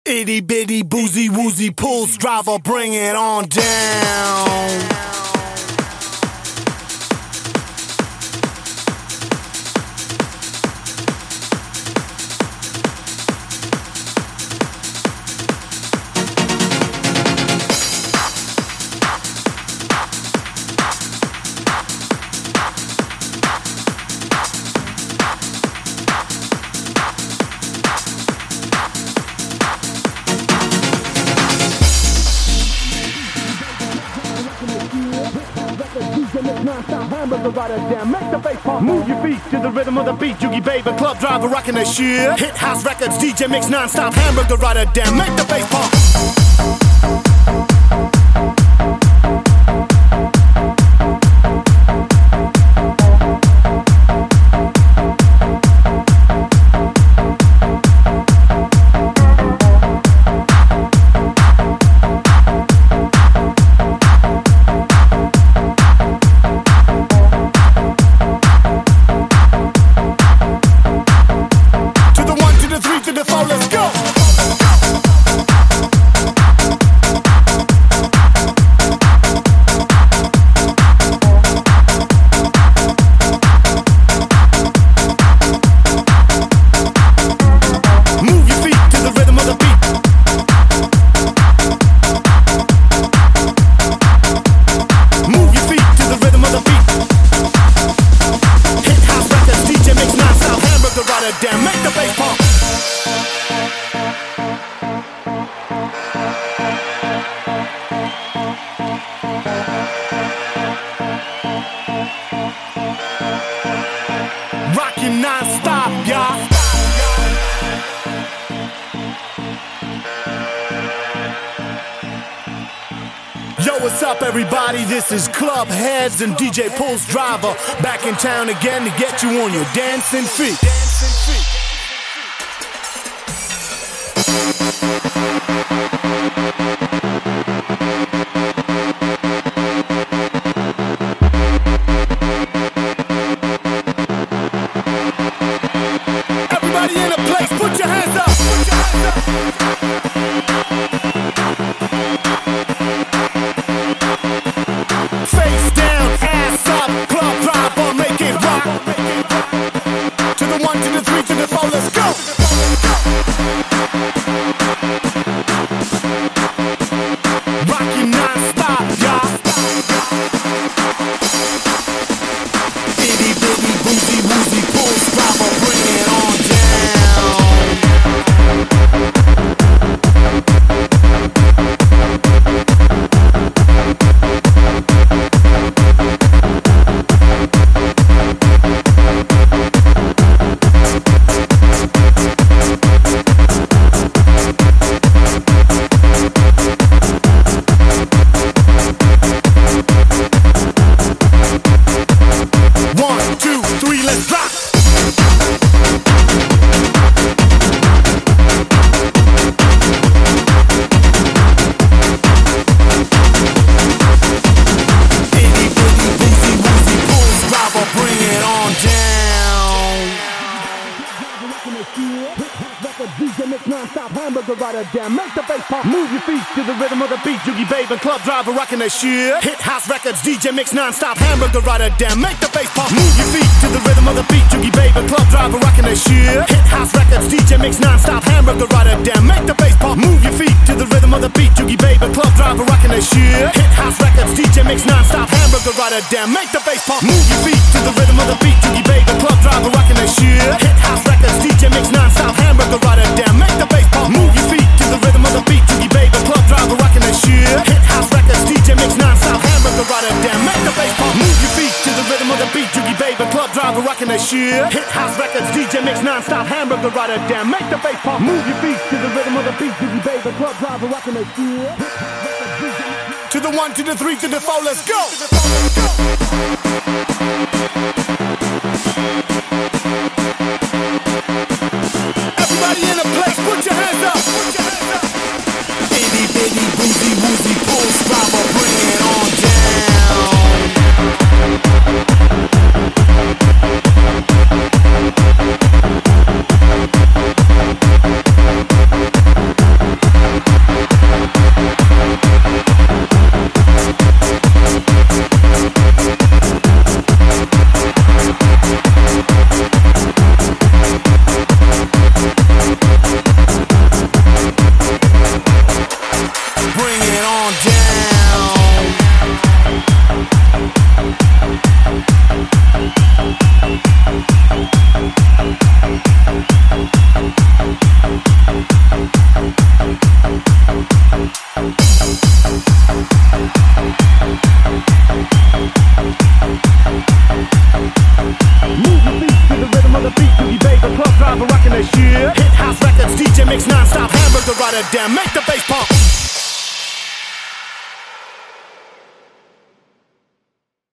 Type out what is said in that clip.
Itty bitty boozy woozy pulls driver, bring it on down. Make the bass pump. Move your feet to the rhythm of the beat. Joogie Baby, club driver, rocking that shit. Hit house records, DJ mix non-stop. Hamburger rider, damn. Make the bass pump. Damn, make the bass pump. Rockin' non-stop, y'all. Yo, what's up, everybody? This is Club Heads and DJ Pulse Driver back in town again to get you on your dancing feet. Everybody in the place, put your hands up. Face down, ass up, club driver, make it rock. To the 1, to the 3, to the 4, let's go. Rockin' non-stop, y'all. Itty bitty boozy woozy pulls driver, bring it on down. Damn, make the bass pump. Move your feet to the rhythm of the beat. Joogie Baby, club driver, rocking that shit. Hit house records, DJ mix non-stop. Hamburger rider, damn, make the bass pump. Move your feet to the rhythm of the beat. Joogie Baby, club driver, rocking that shit. Hit house records, DJ mix non-stop. Hamburger rider, damn, make the bass pump. Move your feet to the rhythm of the beat. Joogie Baby, club driver, rocking that shit. Hit house records, DJ mix non-stop. Hamburger rider, damn, make the bass pump. Move your feet to the rhythm of the beat. Joogie Baby, club driver, rocking that shit. Hit house records, DJ mix non-stop. Hamburger rider, damn, make the bass pump. Move your feet to the rhythm of the beat. Joogie Baby, club driver, rocking that shit. Hit house records, DJ mix non-stop. Hamburger rider, damn, make the bass pump. Move your feet to the rhythm of the beat. Joogie Baby, club driver, rocking that shit. Hit house records, DJ mix non-stop. Hamburger rider, damn, make the bass pump. Move your feet to the rhythm of the beat. Joogie Baby, club driver, rocking that shit. To the 1, to the 3, to the 4, let's go. Everybody in the place, put your hands up. Itty bitty boozy woozy pulls driver, bring it on down. Club driver rocking that shit. Hit house records, DJ mix non-stop, hamburger rider, damn, make the